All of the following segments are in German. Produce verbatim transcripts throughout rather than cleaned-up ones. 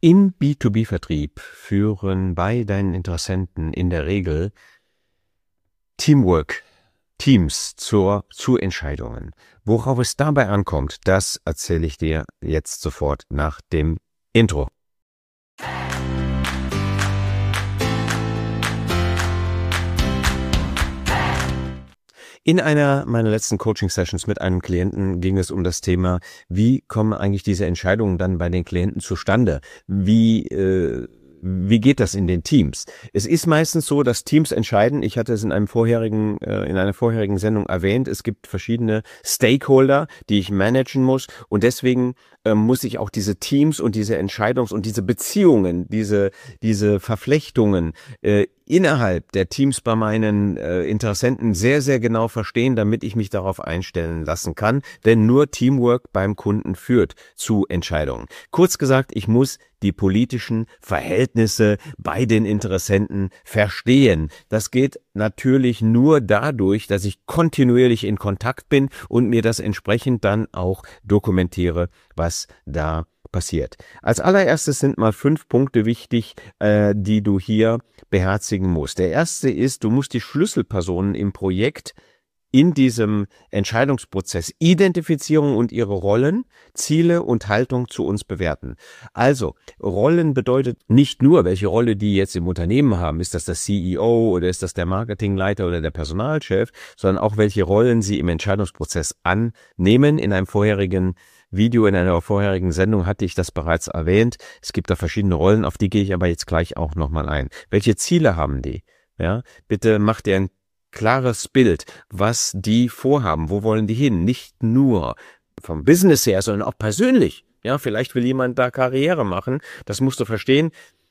Im B zwei B-Vertrieb führen bei deinen Interessenten in der Regel Teamwork, Teams zur, zu Entscheidungen. Worauf es dabei ankommt, das erzähle ich dir jetzt sofort nach dem Intro. In einer meiner letzten Coaching-Sessions mit einem Klienten ging es um das Thema, wie kommen eigentlich diese Entscheidungen dann bei den Klienten zustande? Wie äh, wie geht das in den Teams? Es ist meistens so, dass Teams entscheiden. Ich hatte es in einem vorherigen äh, in einer vorherigen Sendung erwähnt. Es gibt verschiedene Stakeholder, die ich managen muss, und deswegen äh, muss ich auch diese Teams und diese Entscheidungs- und diese Beziehungen, diese diese Verflechtungen äh, innerhalb der Teams bei meinen äh, Interessenten sehr, sehr genau verstehen, damit ich mich darauf einstellen lassen kann. Denn nur Teamwork beim Kunden führt zu Entscheidungen. Kurz gesagt, ich muss die politischen Verhältnisse bei den Interessenten verstehen. Das geht natürlich nur dadurch, dass ich kontinuierlich in Kontakt bin und mir das entsprechend dann auch dokumentiere, was da passiert. Als allererstes sind mal fünf Punkte wichtig, äh, die du hier beherzigen musst. Der erste ist, du musst die Schlüsselpersonen im Projekt in diesem Entscheidungsprozess identifizieren und ihre Rollen, Ziele und Haltung zu uns bewerten. Also, Rollen bedeutet nicht nur, welche Rolle die jetzt im Unternehmen haben. Ist das der C E O oder ist das der Marketingleiter oder der Personalchef, sondern auch welche Rollen sie im Entscheidungsprozess annehmen. In einem vorherigen Video, in einer vorherigen Sendung hatte ich das bereits erwähnt. Es gibt da verschiedene Rollen, auf die gehe ich aber jetzt gleich auch nochmal ein. Welche Ziele haben die? Ja, bitte mach dir ein klares Bild, was die vorhaben, wo wollen die hin? Nicht nur vom Business her, sondern auch persönlich. Ja, vielleicht will jemand da Karriere machen. Das musst du verstehen.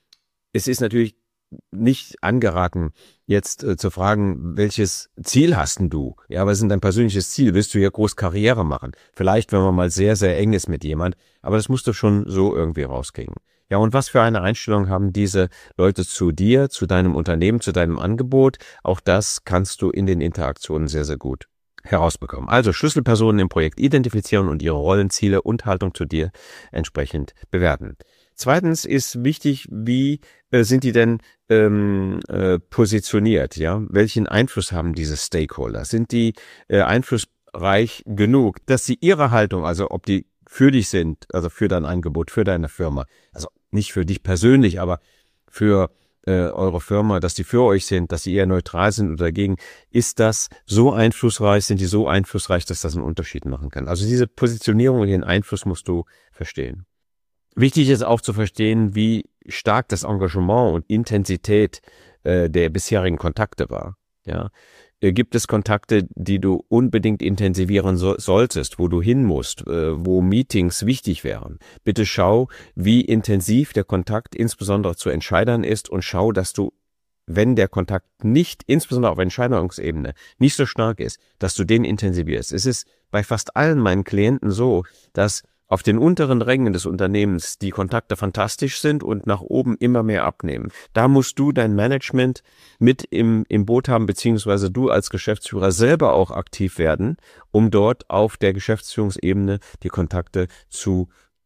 Es ist natürlich nicht angeraten, jetzt äh, zu fragen, welches Ziel hast denn du? Ja, was ist denn dein persönliches Ziel? Willst du hier groß Karriere machen? Vielleicht, wenn man mal sehr, sehr eng ist mit jemand, aber das musst du schon so irgendwie rauskriegen. Ja, und was für eine Einstellung haben diese Leute zu dir, zu deinem Unternehmen, zu deinem Angebot? Auch das kannst du in den Interaktionen sehr, sehr gut herausbekommen. Also Schlüsselpersonen im Projekt identifizieren und ihre Rollen, Ziele und Haltung zu dir entsprechend bewerten. Zweitens ist wichtig, wie äh, sind die denn ähm, äh, positioniert? Ja, welchen Einfluss haben diese Stakeholder? Sind die äh, einflussreich genug, dass sie ihre Haltung, also ob die für dich sind, also für dein Angebot, für deine Firma, also nicht für dich persönlich, aber für äh, eure Firma, dass die für euch sind, dass sie eher neutral sind oder dagegen, ist das so einflussreich, sind die so einflussreich, dass das einen Unterschied machen kann? Also diese Positionierung und den Einfluss musst du verstehen. Wichtig ist auch zu verstehen, wie stark das Engagement und Intensität äh, der bisherigen Kontakte war. Ja, äh, gibt es Kontakte, die du unbedingt intensivieren so, solltest, wo du hin musst, äh, wo Meetings wichtig wären? Bitte schau, wie intensiv der Kontakt insbesondere zu Entscheidern ist, und schau, dass du, wenn der Kontakt nicht, insbesondere auf Entscheidungsebene, nicht so stark ist, dass du den intensivierst. Es ist bei fast allen meinen Klienten so, dass auf den unteren Rängen des Unternehmens die Kontakte fantastisch sind und nach oben immer mehr abnehmen. Da musst du dein Management mit im, im Boot haben, beziehungsweise du als Geschäftsführer selber auch aktiv werden, um dort auf der Geschäftsführungsebene die Kontakte zu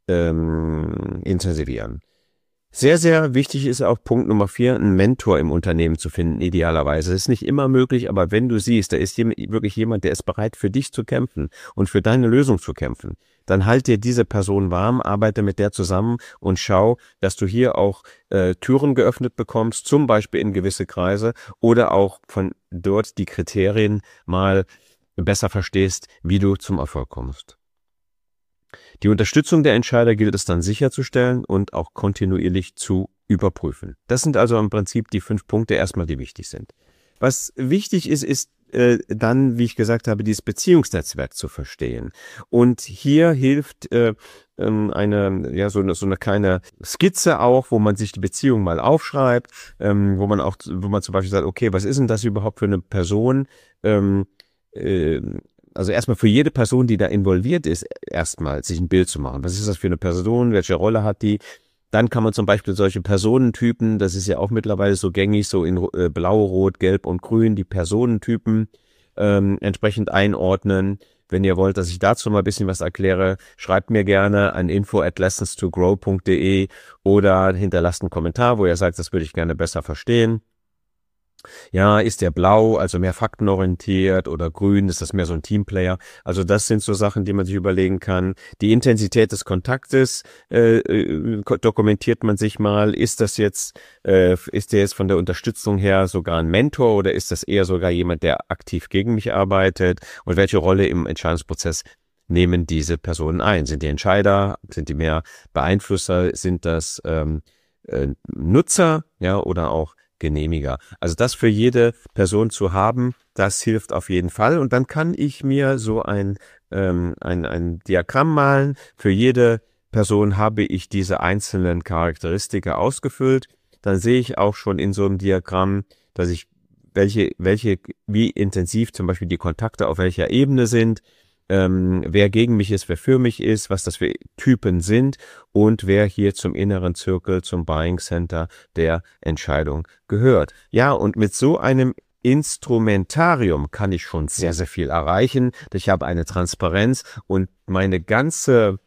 ähm, intensivieren. Sehr, sehr wichtig ist auch Punkt Nummer vier, einen Mentor im Unternehmen zu finden, idealerweise. Das ist nicht immer möglich, aber wenn du siehst, da ist wirklich jemand, der ist bereit, für dich zu kämpfen und für deine Lösung zu kämpfen, dann halt dir diese Person warm, arbeite mit der zusammen und schau, dass du hier auch äh, Türen geöffnet bekommst, zum Beispiel in gewisse Kreise, oder auch von dort die Kriterien mal besser verstehst, wie du zum Erfolg kommst. Die Unterstützung der Entscheider gilt es dann sicherzustellen und auch kontinuierlich zu überprüfen. Das sind also im Prinzip die fünf Punkte erstmal, die wichtig sind. Was wichtig ist, ist äh, dann, wie ich gesagt habe, dieses Beziehungsnetzwerk zu verstehen. Und hier hilft äh, eine, ja, so eine, so eine kleine Skizze auch, wo man sich die Beziehung mal aufschreibt, ähm, wo man auch, wo man zum Beispiel sagt, okay, was ist denn das überhaupt für eine Person? Ähm, äh, Also erstmal für jede Person, die da involviert ist, erstmal sich ein Bild zu machen. Was ist das für eine Person? Welche Rolle hat die? Dann kann man zum Beispiel solche Personentypen, das ist ja auch mittlerweile so gängig, so in äh, Blau, Rot, Gelb und Grün, die Personentypen ähm, entsprechend einordnen. Wenn ihr wollt, dass ich dazu mal ein bisschen was erkläre, schreibt mir gerne an info at lessons to grow punkt de oder hinterlasst einen Kommentar, wo ihr sagt, das würde ich gerne besser verstehen. Ja, ist der blau, also mehr faktenorientiert, oder grün, ist das mehr so ein Teamplayer? Also das sind so Sachen, die man sich überlegen kann. Die Intensität des Kontaktes äh, äh, dokumentiert man sich mal. Ist das jetzt, äh, ist der jetzt von der Unterstützung her sogar ein Mentor oder ist das eher sogar jemand, der aktiv gegen mich arbeitet? Und welche Rolle im Entscheidungsprozess nehmen diese Personen ein? Sind die Entscheider? Sind die mehr Beeinflusser? Sind das ähm, äh, Nutzer? Ja, oder auch Genehmiger. Also das für jede Person zu haben, das hilft auf jeden Fall. Und dann kann ich mir so ein, ähm, ein, ein Diagramm malen. Für jede Person habe ich diese einzelnen Charakteristika ausgefüllt. Dann sehe ich auch schon in so einem Diagramm, dass ich welche, welche, wie intensiv zum Beispiel die Kontakte auf welcher Ebene sind, ähm, wer gegen mich ist, wer für mich ist, was das für Typen sind und wer hier zum inneren Zirkel, zum Buying Center der Entscheidung gehört. Ja, und mit so einem Instrumentarium kann ich schon sehr, sehr viel erreichen. Ich habe eine Transparenz und meine ganze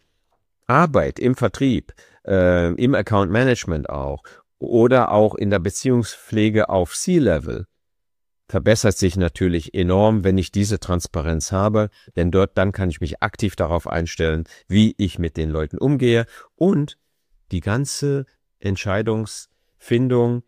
Arbeit im Vertrieb, äh, im Account Management auch oder auch in der Beziehungspflege auf C-Level verbessert sich natürlich enorm, wenn ich diese Transparenz habe, denn dort dann kann ich mich aktiv darauf einstellen, wie ich mit den Leuten umgehe und die ganze Entscheidungsfindung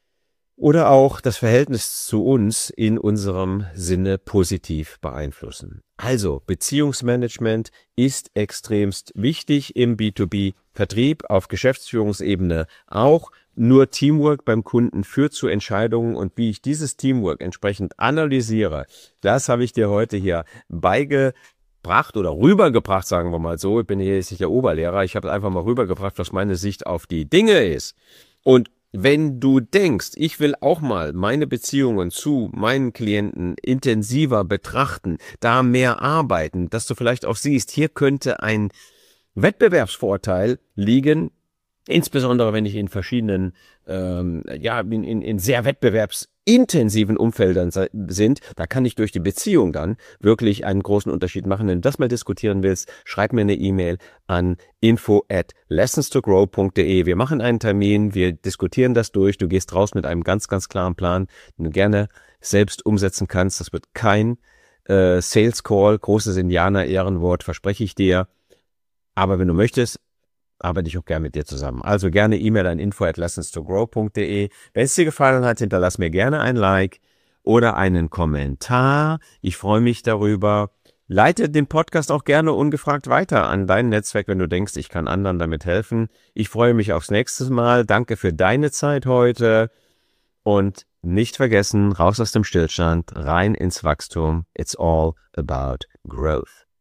oder auch das Verhältnis zu uns in unserem Sinne positiv beeinflussen. Also Beziehungsmanagement ist extremst wichtig im B zwei B-Vertrieb, auf Geschäftsführungsebene auch. Nur Teamwork beim Kunden führt zu Entscheidungen und wie ich dieses Teamwork entsprechend analysiere, das habe ich dir heute hier beigebracht oder rübergebracht, sagen wir mal so. Ich bin hier jetzt nicht der Oberlehrer, ich habe einfach mal rübergebracht, was meine Sicht auf die Dinge ist. Und wenn du denkst, ich will auch mal meine Beziehungen zu meinen Klienten intensiver betrachten, da mehr arbeiten, dass du vielleicht auch siehst, hier könnte ein Wettbewerbsvorteil liegen, insbesondere wenn ich in verschiedenen, ähm, ja, in, in, in sehr wettbewerbsintensiven Umfeldern sind, da kann ich durch die Beziehung dann wirklich einen großen Unterschied machen. Wenn du das mal diskutieren willst, schreib mir eine E-Mail an info at lessons to grow punkt de. Wir machen einen Termin, wir diskutieren das durch, du gehst raus mit einem ganz, ganz klaren Plan, den du gerne selbst umsetzen kannst. Das wird kein äh, Sales Call, großes Indianer-Ehrenwort, verspreche ich dir. Aber wenn du möchtest, arbeite ich auch gerne mit dir zusammen. Also gerne E-Mail an info at lessons to grow punkt de. Wenn es dir gefallen hat, hinterlass mir gerne ein Like oder einen Kommentar. Ich freue mich darüber. Leite den Podcast auch gerne ungefragt weiter an dein Netzwerk, wenn du denkst, ich kann anderen damit helfen. Ich freue mich aufs nächste Mal. Danke für deine Zeit heute. Und nicht vergessen, raus aus dem Stillstand, rein ins Wachstum. It's all about growth.